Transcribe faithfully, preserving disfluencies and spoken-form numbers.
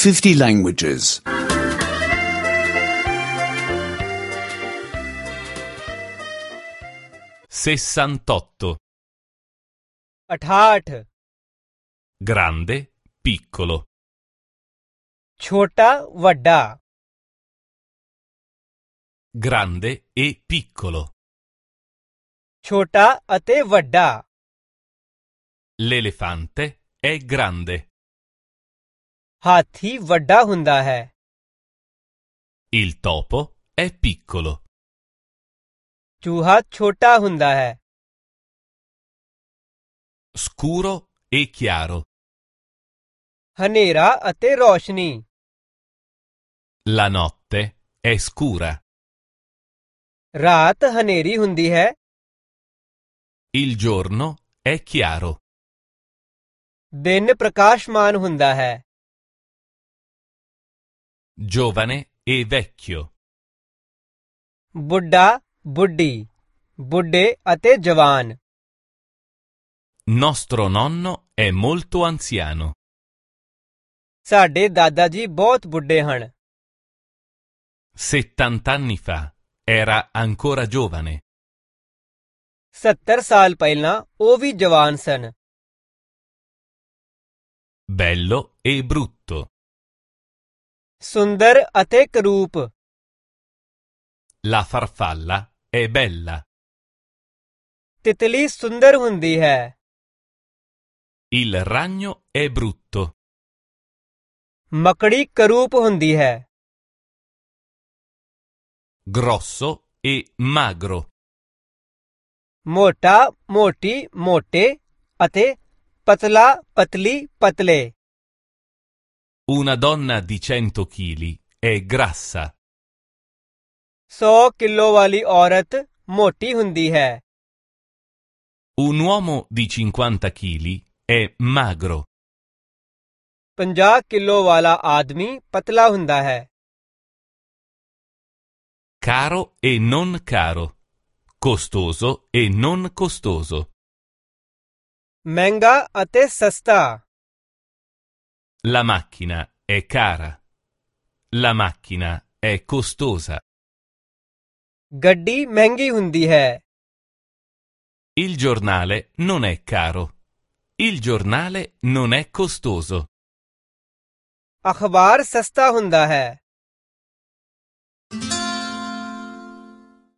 fifty languages. sessantotto. अठाठ, Grande, piccolo. छोटा वड्डा, Grande e piccolo. छोटा अते वड्डा, L'elefante è grande. हाथी वड्डा हुंदा है, Il topo è piccolo. चूहा छोटा हुंदा है, Scuro e chiaro. हनेरा अते रोशनी, La notte è scura. रात हनेरी हुंदी है, Il giorno è chiaro. दिन प्रकाशमान हुंदा है, Giovane e vecchio. बुड्ढा बुड्ढी, बुड्ढे अते जवान, Nostro nonno è molto anziano. साडे दादा जी बहुत बुड्ढे हन, Settant'anni fa era ancora giovane. सत्तर साल ਪਹਿਲਾਂ ਉਹ ਵੀ ਜਵਾਨ ਸਨ, Bello e brutto. ਸੁੰਦਰ ਅਤੇ ਕਰੂਪ, La farfalla è bella. ਤਿਤਲੀ ਸੁੰਦਰ ਹੁੰਦੀ ਹੈ, Il ragno è brutto. ਮਕੜੀ ਕਰੂਪ ਹੁੰਦੀ ਹੈ, Grosso e magro. ਮੋਟਾ ਮੋਟੀ ਮੋਟੇ ਅਤੇ ਪਤਲਾ ਪਤਲੀ ਪਤਲੇ, Una donna di cento chili è grassa. ਸੌ ਕਿਲੋ ਵਾਲੀ ਔਰਤ ਮੋਟੀ ਹੁੰਦੀ ਹੈ, Un uomo di cinquanta chili è magro. ਪੰਜਾਹ ਕਿਲੋ ਵਾਲਾ ਆਦਮੀ ਪਤਲਾ ਹੁੰਦਾ ਹੈ, Caro e non caro. Costoso e non costoso. ਮਹਿੰਗਾ ਅਤੇ ਸਸਤਾ, La macchina è cara. La macchina è costosa. ਗੱਡੀ ਮਹਿੰਗੀ ਹੁੰਦੀ ਹੈ, Il giornale non è caro. Il giornale non è costoso. ਅਖਬਾਰ ਸਸਤਾ ਹੁੰਦਾ ਹੈ,